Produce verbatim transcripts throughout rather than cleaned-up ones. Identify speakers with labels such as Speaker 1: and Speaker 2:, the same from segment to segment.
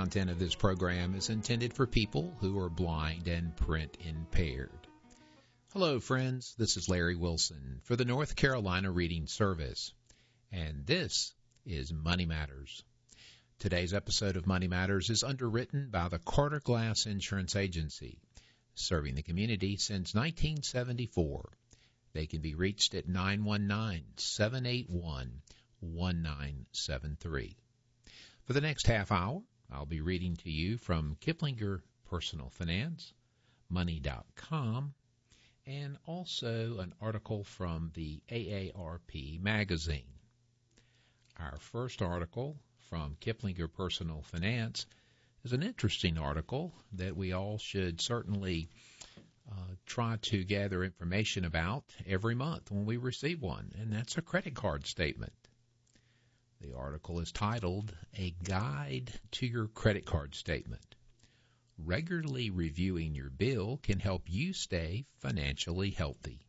Speaker 1: content of this program is intended for people who are blind and print impaired. Hello, friends. This is Larry Wilson for the North Carolina Reading Service, and this is Money Matters. Today's episode of Money Matters is underwritten by the Carter Glass Insurance Agency, serving the community since nineteen seventy-four. They can be reached at nine one nine, seven eight one, one nine seven three. For the next half hour, I'll be reading to you from Kiplinger Personal Finance, money dot com, and also an article from the A A R P magazine. Our first article from Kiplinger Personal Finance is an interesting article that we all should certainly uh, try to gather information about every month when we receive one, and that's a credit card statement. The article is titled, A Guide to Your Credit Card Statement. Regularly reviewing your bill can help you stay financially healthy.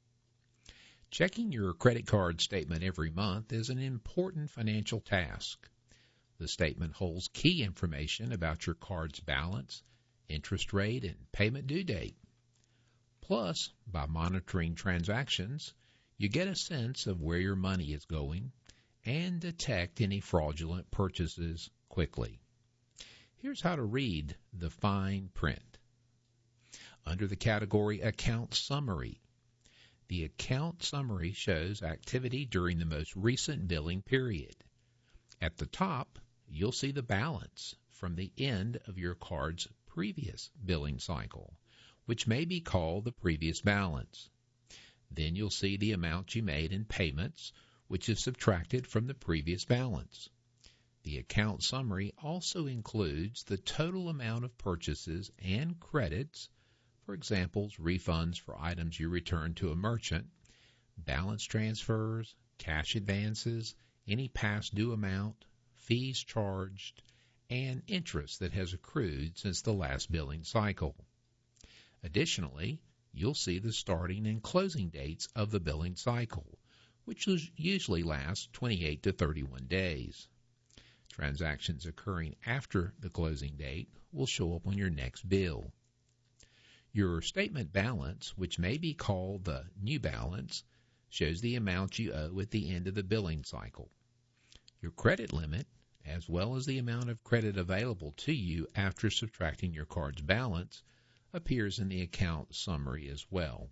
Speaker 1: Checking your credit card statement every month is an important financial task. The statement holds key information about your card's balance, interest rate, and payment due date. Plus, by monitoring transactions, you get a sense of where your money is going and detect any fraudulent purchases quickly. Here's how to read the fine print. Under the category Account Summary, the account summary shows activity during the most recent billing period. At the top, you'll see the balance from the end of your card's previous billing cycle, which may be called the previous balance. Then you'll see the amount you made in payments, which is subtracted from the previous balance. The account summary also includes the total amount of purchases and credits, for example, refunds for items you return to a merchant, balance transfers, cash advances, any past due amount, fees charged, and interest that has accrued since the last billing cycle. Additionally, you'll see the starting and closing dates of the billing cycle, which usually lasts twenty-eight to thirty-one days. Transactions occurring after the closing date will show up on your next bill. Your statement balance, which may be called the new balance, shows the amount you owe at the end of the billing cycle. Your credit limit, as well as the amount of credit available to you after subtracting your card's balance, appears in the account summary as well.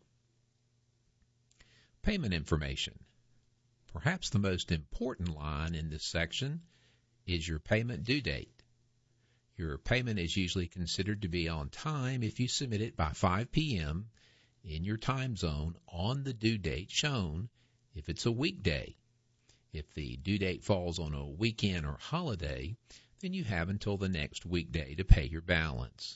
Speaker 1: Payment information. Perhaps the most important line in this section is your payment due date. Your payment is usually considered to be on time if you submit it by five p.m. in your time zone on the due date shown if it's a weekday. If the due date falls on a weekend or holiday, then you have until the next weekday to pay your balance.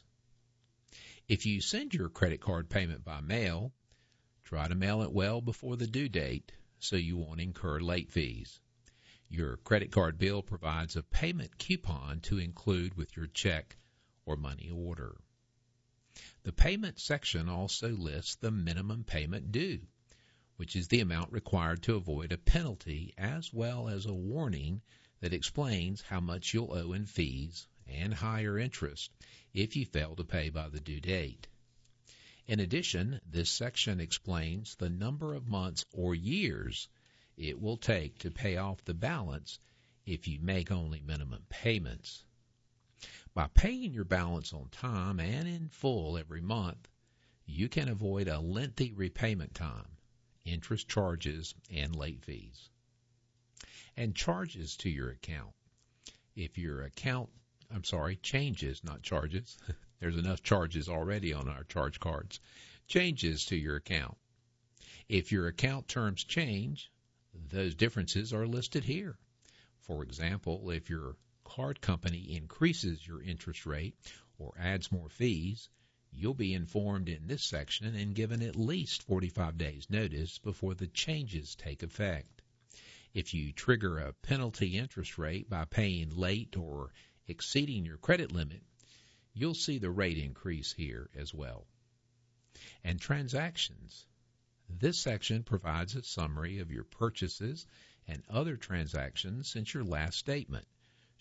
Speaker 1: If you send your credit card payment by mail, try to mail it well before the due date so you won't incur late fees. Your credit card bill provides a payment coupon to include with your check or money order. The payment section also lists the minimum payment due, which is the amount required to avoid a penalty, as well as a warning that explains how much you'll owe in fees and higher interest if you fail to pay by the due date. In addition, this section explains the number of months or years it will take to pay off the balance if you make only minimum payments. By paying your balance on time and in full every month, you can avoid a lengthy repayment time, interest charges, and late fees. And charges to your account. If your account, I'm sorry, changes, not charges. There's enough charges already on our charge cards. Changes to your account. If your account terms change, those differences are listed here. For example, if your card company increases your interest rate or adds more fees, you'll be informed in this section and given at least forty-five days notice before the changes take effect. If you trigger a penalty interest rate by paying late or exceeding your credit limit, you'll see the rate increase here as well. And transactions. This section provides a summary of your purchases and other transactions since your last statement,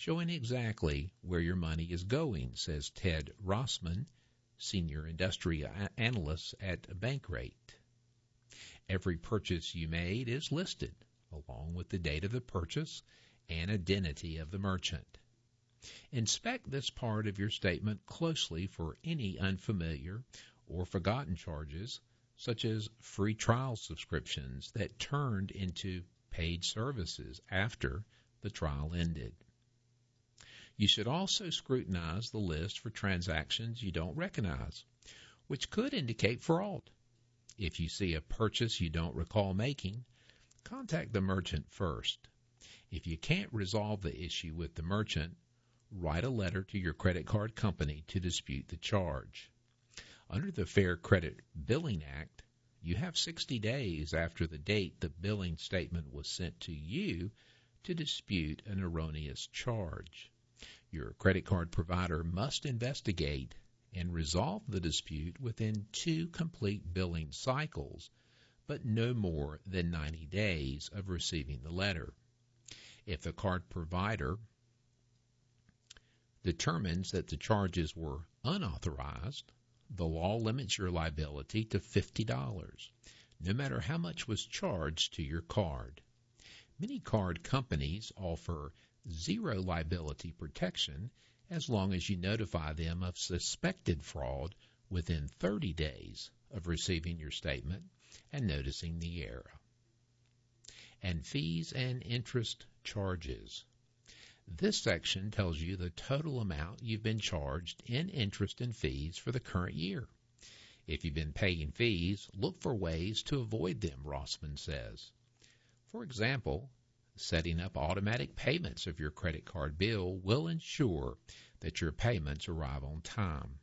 Speaker 1: showing exactly where your money is going, says Ted Rossman, Senior Industry Analyst at Bankrate. Every purchase you made is listed, along with the date of the purchase and identity of the merchant. Inspect this part of your statement closely for any unfamiliar or forgotten charges, such as free trial subscriptions that turned into paid services after the trial ended. You should also scrutinize the list for transactions you don't recognize, which could indicate fraud. If you see a purchase you don't recall making, contact the merchant first. If you can't resolve the issue with the merchant, write a letter to your credit card company to dispute the charge. Under the Fair Credit Billing Act, you have sixty days after the date the billing statement was sent to you to dispute an erroneous charge. Your credit card provider must investigate and resolve the dispute within two complete billing cycles, but no more than ninety days of receiving the letter. If the card provider determines that the charges were unauthorized, the law limits your liability to fifty dollars, no matter how much was charged to your card. Many card companies offer zero liability protection as long as you notify them of suspected fraud within thirty days of receiving your statement and noticing the error. And fees and interest charges. This section tells you the total amount you've been charged in interest and fees for the current year. If you've been paying fees, look for ways to avoid them, Rossman says. For example, setting up automatic payments of your credit card bill will ensure that your payments arrive on time.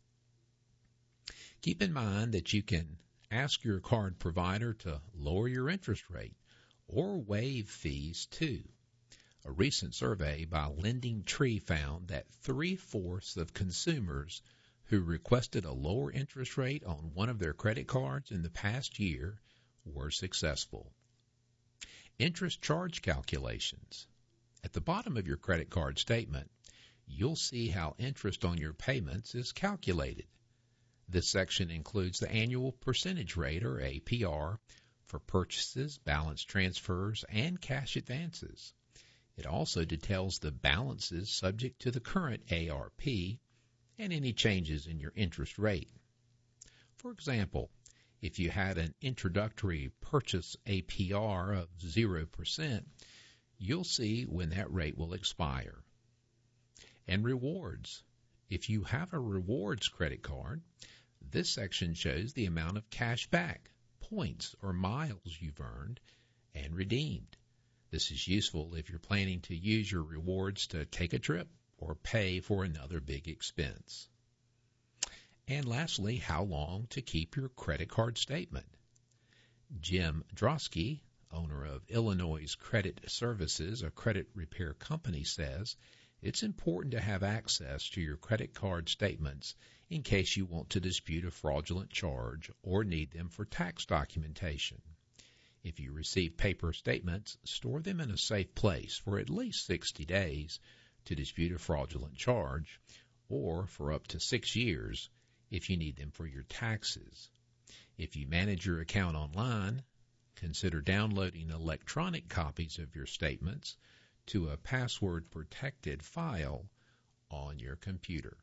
Speaker 1: Keep in mind that you can ask your card provider to lower your interest rate or waive fees too. A recent survey by Lending Tree found that three-fourths of consumers who requested a lower interest rate on one of their credit cards in the past year were successful. Interest charge calculations. At the bottom of your credit card statement, you'll see how interest on your payments is calculated. This section includes the annual percentage rate, or A P R, for purchases, balance transfers, and cash advances. It also details the balances subject to the current A R P and any changes in your interest rate. For example, if you had an introductory purchase A P R of zero percent, you'll see when that rate will expire. And rewards. If you have a rewards credit card, this section shows the amount of cash back, points, or miles you've earned and redeemed. This is useful if you're planning to use your rewards to take a trip or pay for another big expense. And lastly, how long to keep your credit card statement. Jim Drosky, owner of Illinois Credit Services, a credit repair company, says it's important to have access to your credit card statements in case you want to dispute a fraudulent charge or need them for tax documentation. If you receive paper statements, store them in a safe place for at least sixty days to dispute a fraudulent charge, or for up to six years if you need them for your taxes. If you manage your account online, consider downloading electronic copies of your statements to a password-protected file on your computer.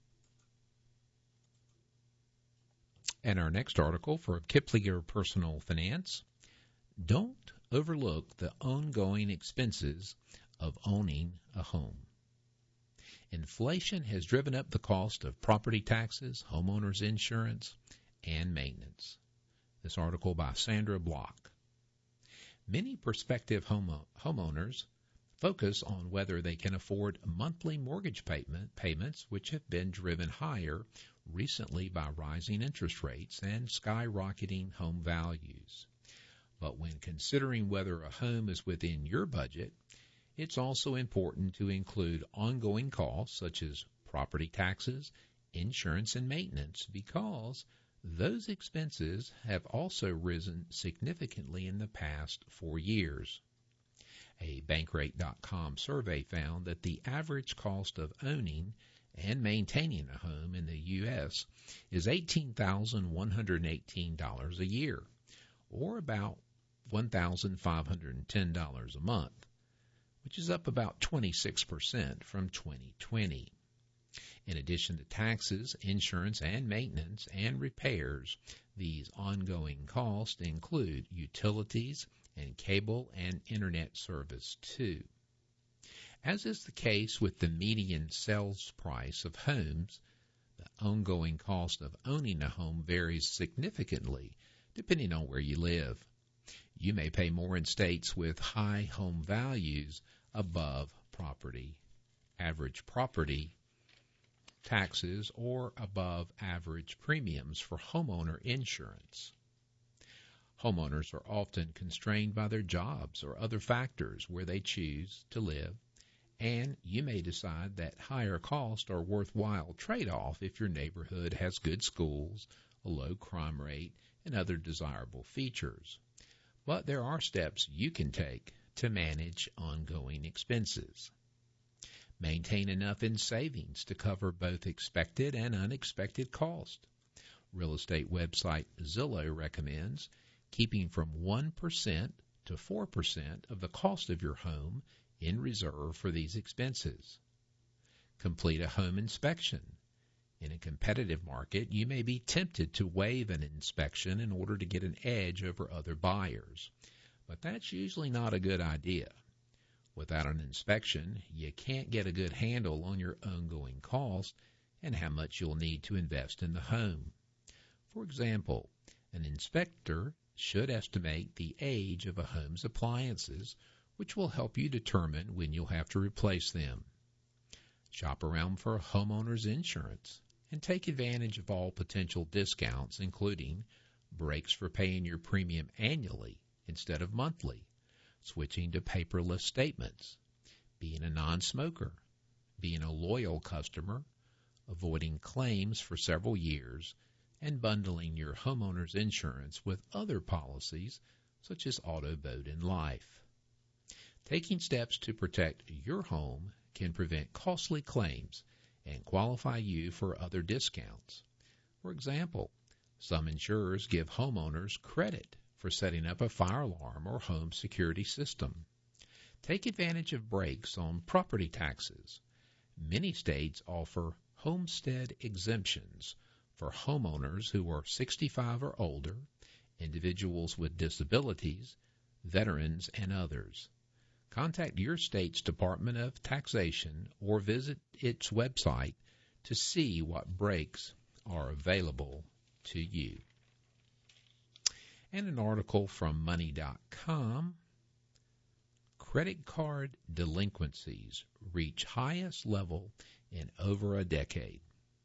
Speaker 1: And our next article for Kiplinger Personal Finance. Don't overlook the ongoing expenses of owning a home. Inflation has driven up the cost of property taxes, homeowners insurance, and maintenance. This article by Sandra Block. Many prospective home, homeowners focus on whether they can afford monthly mortgage payment, payments, which have been driven higher recently by rising interest rates and skyrocketing home values. But when considering whether a home is within your budget, it's also important to include ongoing costs such as property taxes, insurance, and maintenance, because those expenses have also risen significantly in the past four years. A Bankrate dot com survey found that the average cost of owning and maintaining a home in the U S is eighteen thousand one hundred eighteen dollars a year, or about one thousand five hundred ten dollars a month, which is up about twenty-six percent from twenty twenty. In addition to taxes, insurance, and maintenance and repairs, these ongoing costs include utilities and cable and internet service too. As is the case with the median sales price of homes, the ongoing cost of owning a home varies significantly depending on where you live. You may pay more in states with high home values above property, average property taxes, or above average premiums for homeowner insurance. Homeowners are often constrained by their jobs or other factors where they choose to live, and you may decide that higher costs are worthwhile trade-off if your neighborhood has good schools, a low crime rate, and other desirable features. But there are steps you can take to manage ongoing expenses. Maintain enough in savings to cover both expected and unexpected costs. Real estate website Zillow recommends keeping from one percent to four percent of the cost of your home in reserve for these expenses. Complete a home inspection. In a competitive market, you may be tempted to waive an inspection in order to get an edge over other buyers, but that's usually not a good idea. Without an inspection, you can't get a good handle on your ongoing costs and how much you'll need to invest in the home. For example, an inspector should estimate the age of a home's appliances, which will help you determine when you'll have to replace them. Shop around for homeowner's insurance and take advantage of all potential discounts, including breaks for paying your premium annually instead of monthly, switching to paperless statements, being a non-smoker, being a loyal customer, avoiding claims for several years, and bundling your homeowner's insurance with other policies such as auto, boat, and life. Taking steps to protect your home can prevent costly claims and qualify you for other discounts. For example, some insurers give homeowners credit for setting up a fire alarm or home security system. Take advantage of breaks on property taxes. Many states offer homestead exemptions for homeowners who are sixty-five or older, individuals with disabilities, veterans, and others. Contact your state's Department of Taxation or visit its website to see what breaks are available to you. And an article from money dot com, credit card delinquencies reach highest level in over a decade.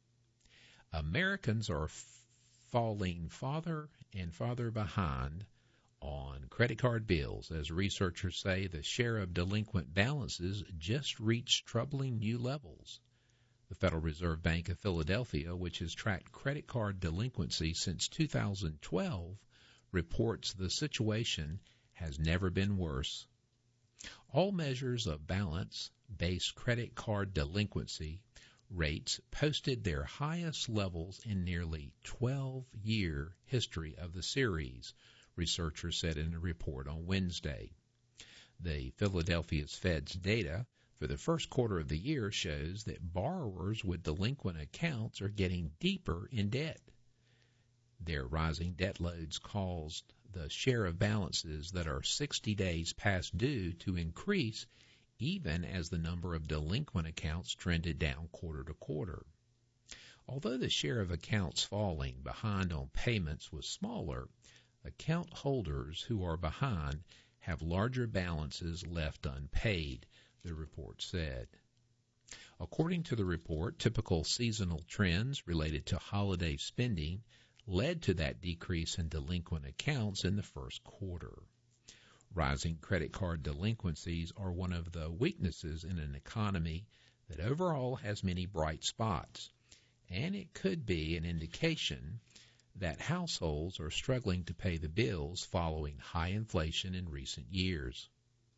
Speaker 1: Americans are falling farther and farther behind on credit card bills, as researchers say the share of delinquent balances just reached troubling new levels. The Federal Reserve Bank of Philadelphia, which has tracked credit card delinquency since two thousand twelve, reports the situation has never been worse. All measures of balance-based credit card delinquency rates posted their highest levels in nearly twelve-year history of the series, researchers said in a report on Wednesday. The Philadelphia's Fed's data for the first quarter of the year shows that borrowers with delinquent accounts are getting deeper in debt. Their rising debt loads caused the share of balances that are sixty days past due to increase, even as the number of delinquent accounts trended down quarter to quarter. Although the share of accounts falling behind on payments was smaller, account holders who are behind have larger balances left unpaid, the report said. According to the report, typical seasonal trends related to holiday spending led to that decrease in delinquent accounts in the first quarter. Rising credit card delinquencies are one of the weaknesses in an economy that overall has many bright spots, and it could be an indication that households are struggling to pay the bills following high inflation in recent years.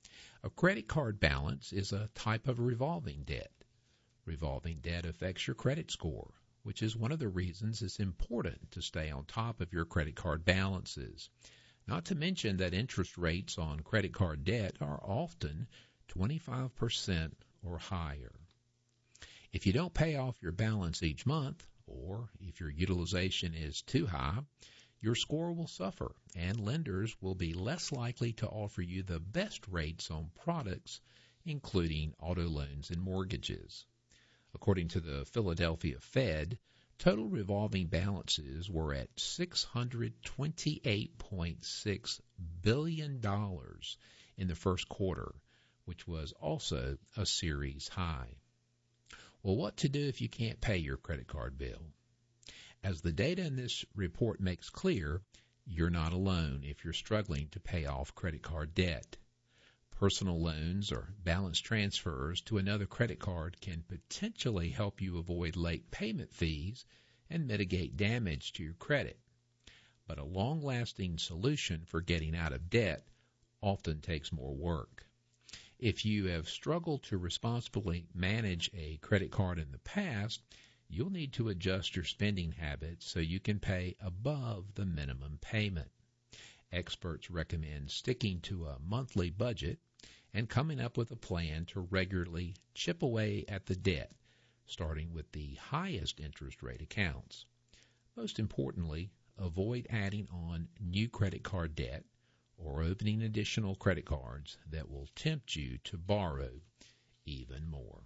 Speaker 1: A credit card balance is a type of revolving debt. Revolving debt affects your credit score, which is one of the reasons it's important to stay on top of your credit card balances. Not to mention that interest rates on credit card debt are often twenty-five percent or higher. If you don't pay off your balance each month, or if your utilization is too high, your score will suffer, and lenders will be less likely to offer you the best rates on products, including auto loans and mortgages. According to the Philadelphia Fed, total revolving balances were at six hundred twenty-eight point six billion dollars in the first quarter, which was also a series high. Well, what to do if you can't pay your credit card bill? As the data in this report makes clear, you're not alone if you're struggling to pay off credit card debt. Personal loans or balance transfers to another credit card can potentially help you avoid late payment fees and mitigate damage to your credit. But a long-lasting solution for getting out of debt often takes more work. If you have struggled to responsibly manage a credit card in the past, you'll need to adjust your spending habits so you can pay above the minimum payment. Experts recommend sticking to a monthly budget and coming up with a plan to regularly chip away at the debt, starting with the highest interest rate accounts. Most importantly, avoid adding on new credit card debt or opening additional credit cards that will tempt you to borrow even more.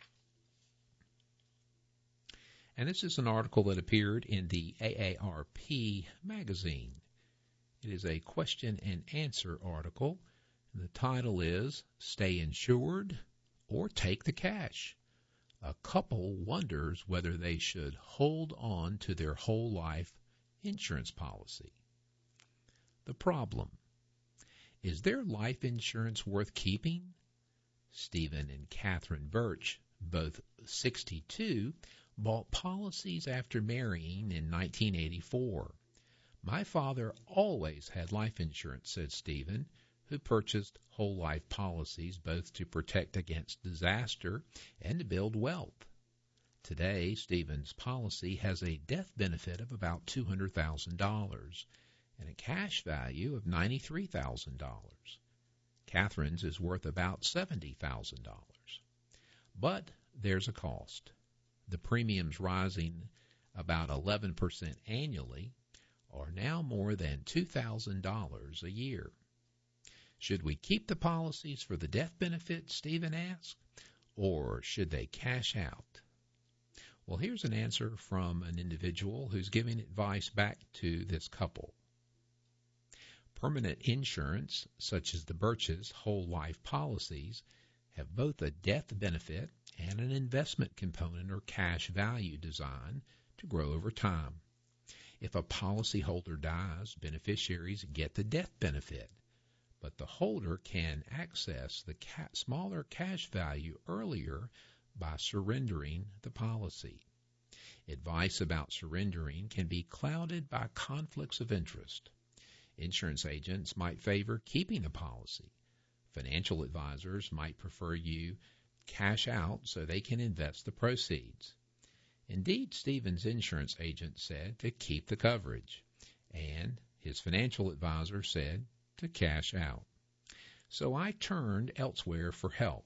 Speaker 1: And this is an article that appeared in the A A R P magazine. It is a question and answer article. The title is Stay Insured or Take the Cash. A couple wonders whether they should hold on to their whole life insurance policy. The problem: is their life insurance worth keeping? Stephen and Catherine Birch, both sixty-two, bought policies after marrying in nineteen eighty-four. My father always had life insurance, said Stephen, who purchased whole life policies both to protect against disaster and to build wealth. Today, Stephen's policy has a death benefit of about two hundred thousand dollars and a cash value of ninety-three thousand dollars. Catherine's is worth about seventy thousand dollars. But there's a cost. The premiums rising about eleven percent annually are now more than two thousand dollars a year. Should we keep the policies for the death benefit, Stephen asked, or should they cash out? Well, here's an answer from an individual who's giving advice back to this couple. Permanent insurance, such as the Birches whole life policies, have both a death benefit and an investment component or cash value designed to grow over time. If a policyholder dies, beneficiaries get the death benefit, but the holder can access the ca- smaller cash value earlier by surrendering the policy. Advice about surrendering can be clouded by conflicts of interest. Insurance agents might favor keeping a policy. Financial advisors might prefer you cash out so they can invest the proceeds. Indeed, Stephen's insurance agent said to keep the coverage, and his financial advisor said to cash out. So I turned elsewhere for help.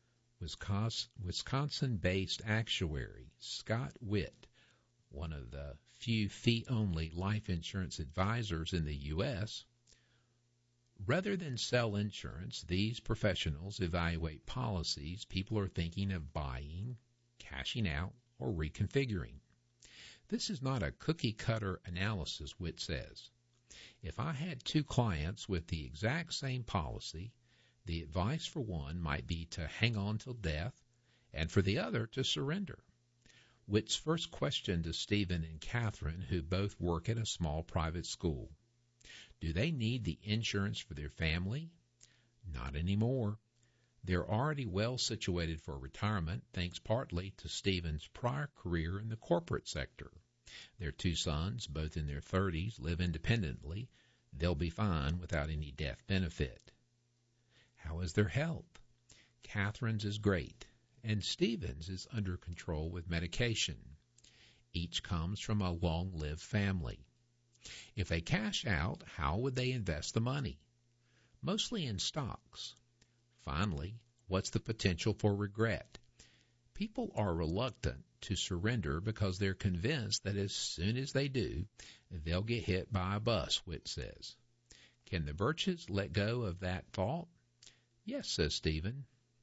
Speaker 1: Wisconsin-based actuary Scott Witt, one of the few fee-only life insurance advisors in the U S, rather than sell insurance, these professionals evaluate policies people are thinking of buying, cashing out, or reconfiguring. This is not a cookie-cutter analysis, Witt says. If I had two clients with the exact same policy, the advice for one might be to hang on till death, and for the other to surrender. Witt's first question to Stephen and Catherine, who both work at a small private school: do they need the insurance for their family? Not anymore. They're already well situated for retirement, thanks partly to Stephen's prior career in the corporate sector. Their two sons, both in their thirties, live independently. They'll be fine without any death benefit. How is their health? Catherine's is great, and Stephen's is under control with medication. Each comes from a long-lived family. If they cash out, how would they invest the money? Mostly in stocks. Finally, what's the potential for regret? People are reluctant to surrender because they're convinced that as soon as they do, they'll get hit by a bus, Witt says. Can the Birches let go of that thought? Yes, says Stephen.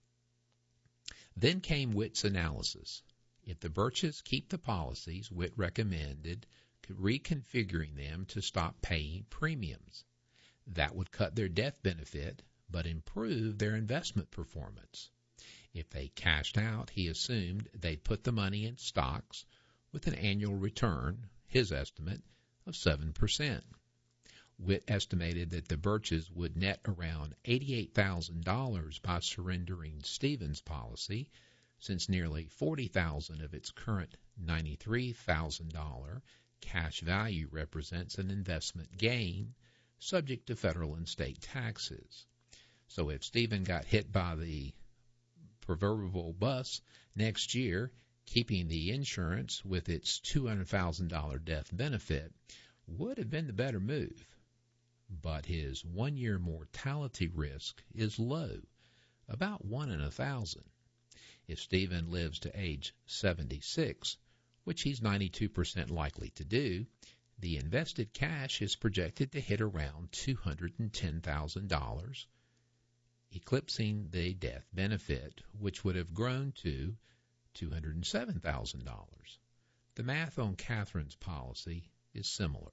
Speaker 1: Then came Witt's analysis. If the Birches keep the policies, Witt recommended reconfiguring them to stop paying premiums. That would cut their death benefit, but improve their investment performance. If they cashed out, he assumed they'd put the money in stocks with an annual return, his estimate, of seven percent. Witt estimated that the Birches would net around eighty-eight thousand dollars by surrendering Stephen's policy, since nearly forty thousand dollars of its current ninety-three thousand dollars cash value represents an investment gain subject to federal and state taxes. So if Stephen got hit by the proverbial bus next year, keeping the insurance with its two hundred thousand dollars death benefit would have been the better move. But his one-year mortality risk is low, about one in a thousand. If Stephen lives to age seventy-six, which he's ninety-two percent likely to do, the invested cash is projected to hit around two hundred ten thousand dollars, eclipsing the death benefit, which would have grown to two hundred seven thousand dollars. The math on Catherine's policy is similar.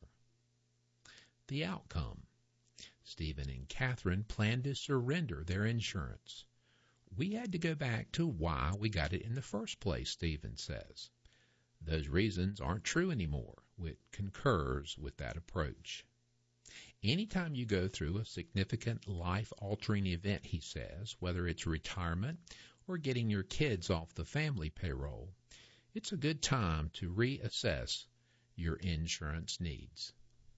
Speaker 1: The outcome. Stephen and Catherine planned to surrender their insurance. We had to go back to why we got it in the first place, Stephen says. Those reasons aren't true anymore. Witt concurs with that approach. Anytime you go through a significant life-altering event, he says, whether it's retirement or getting your kids off the family payroll, it's a good time to reassess your insurance needs.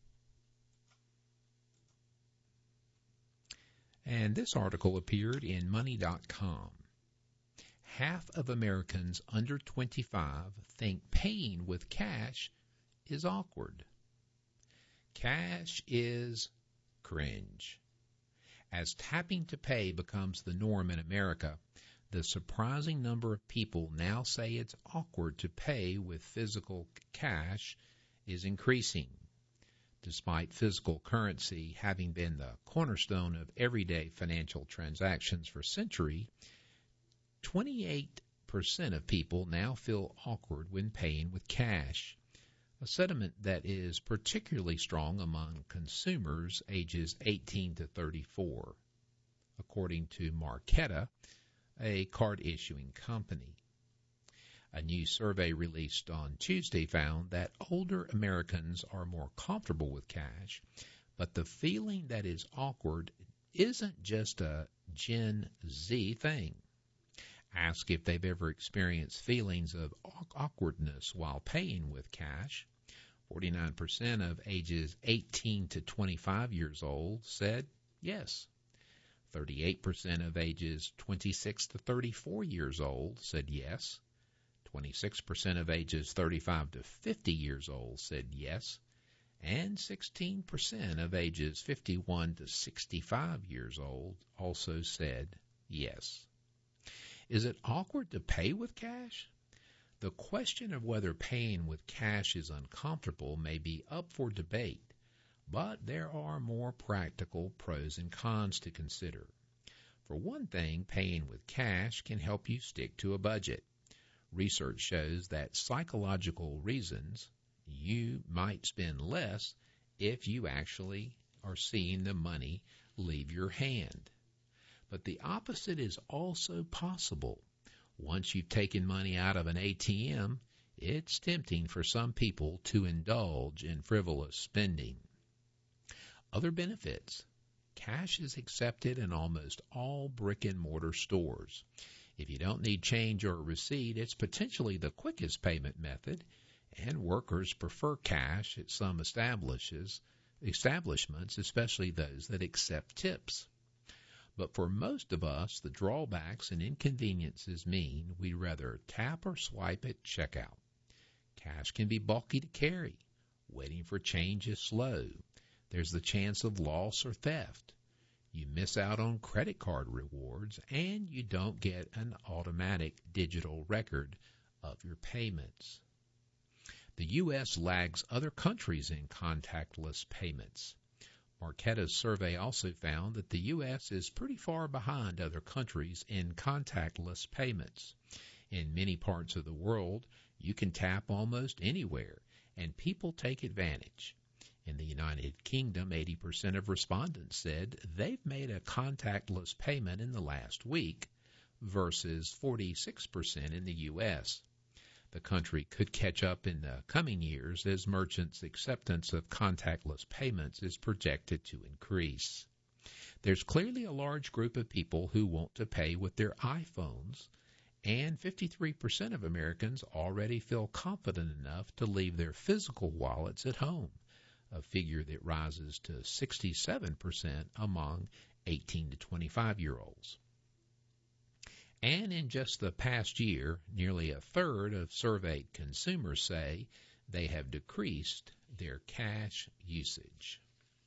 Speaker 1: And this article appeared in money dot com. Half of Americans under twenty-five think paying with cash is awkward. Cash is cringe. As tapping to pay becomes the norm in America, the surprising number of people now say it's awkward to pay with physical cash is increasing. Despite physical currency having been the cornerstone of everyday financial transactions for centuries, twenty-eight percent of people now feel awkward when paying with cash, a sentiment that is particularly strong among consumers ages eighteen to thirty-four, according to Marqeta, a card-issuing company. A new survey released on Tuesday found that older Americans are more comfortable with cash, but the feeling that is awkward isn't just a Gen Z thing. Asked if they've ever experienced feelings of awkwardness while paying with cash, forty-nine percent of ages eighteen to twenty-five years old said yes. thirty-eight percent of ages twenty-six to thirty-four years old said yes. twenty-six percent of ages thirty-five to fifty years old said yes, and sixteen percent of ages fifty-one to sixty-five years old also said yes. Is it awkward to pay with cash? The question of whether paying with cash is uncomfortable may be up for debate, but there are more practical pros and cons to consider. For one thing, paying with cash can help you stick to a budget. Research shows that psychological reasons you might spend less if you actually are seeing the money leave your hand. But the opposite is also possible. Once you've taken money out of an A T M, it's tempting for some people to indulge in frivolous spending. Other benefits. Cash is accepted in almost all brick-and-mortar stores. If you don't need change or a receipt, it's potentially the quickest payment method, and workers prefer cash at some establishes, establishments, especially those that accept tips. But for most of us, the drawbacks and inconveniences mean we'd rather tap or swipe at checkout. Cash can be bulky to carry. Waiting for change is slow. There's the chance of loss or theft. You miss out on credit card rewards, and you don't get an automatic digital record of your payments. The U S lags other countries in contactless payments. Marqeta's survey also found that the U S is pretty far behind other countries in contactless payments. In many parts of the world, you can tap almost anywhere, and people take advantage. In the United Kingdom, eighty percent of respondents said they've made a contactless payment in the last week versus forty-six percent in the U S. The country could catch up in the coming years as merchants' acceptance of contactless payments is projected to increase. There's clearly a large group of people who want to pay with their iPhones, and fifty-three percent of Americans already feel confident enough to leave their physical wallets at home, a figure that rises to sixty-seven percent among eighteen to twenty-five-year-olds. And in just the past year, nearly a third of surveyed consumers say they have decreased their cash usage.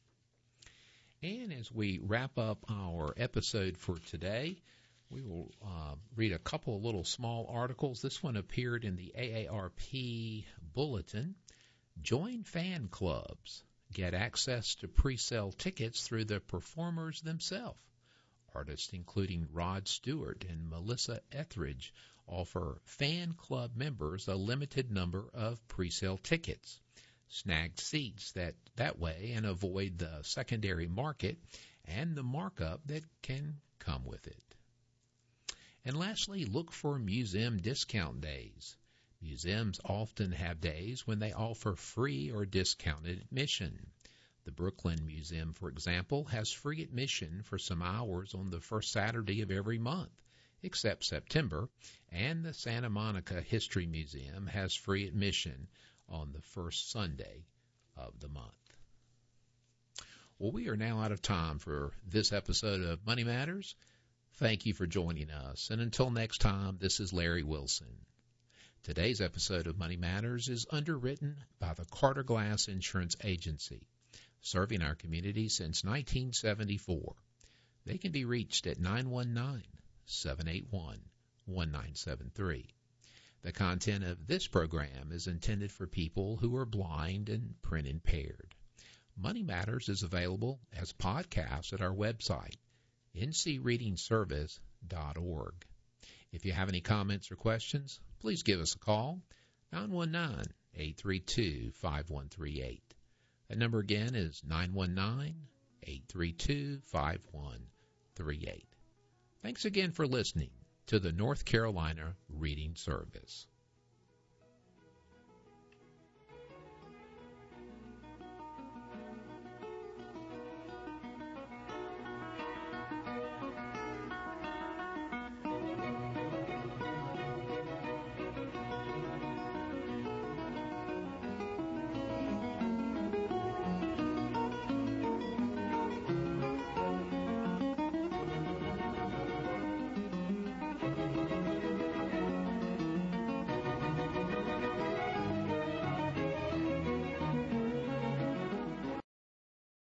Speaker 1: And as we wrap up our episode for today, we will uh, read a couple of little small articles. This one appeared in the A A R P Bulletin. Join fan clubs. Get access to pre-sale tickets through the performers themselves. Artists including Rod Stewart and Melissa Etheridge offer fan club members a limited number of pre-sale tickets. Snag seats that, that way and avoid the secondary market and the markup that can come with it. And lastly, look for museum discount days. Museums often have days when they offer free or discounted admission. The Brooklyn Museum, for example, has free admission for some hours on the first Saturday of every month, except September, and the Santa Monica History Museum has free admission on the first Sunday of the month. Well, we are now out of time for this episode of Money Matters. Thank you for joining us, and until next time, this is Larry Wilson. Today's episode of Money Matters is underwritten by the Carter Glass Insurance Agency, serving our community since nineteen seventy-four. They can be reached at nine one nine, seven eight one, one nine seven three. The content of this program is intended for people who are blind and print impaired. Money Matters is available as podcasts at our website, n c reading service dot org. If you have any comments or questions, please give us a call, nine one nine, eight three two, five one three eight. That number again is nine one nine, eight three two, five one three eight. Thanks again for listening to the North Carolina Reading Service.